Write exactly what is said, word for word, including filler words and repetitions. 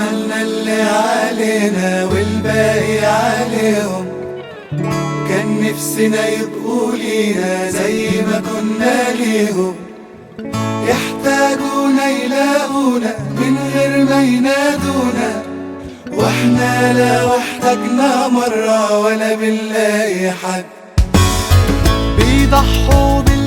عملنا اللي علينا والباقي عليهم. كان نفسنا يبقوا لينا زي ما كنا ليهم، يحتاجونا يلاقونا من غير ما ينادونا، واحنا لا واحتاجنا مرة ولا بنلاقي حد. بيضحوا بال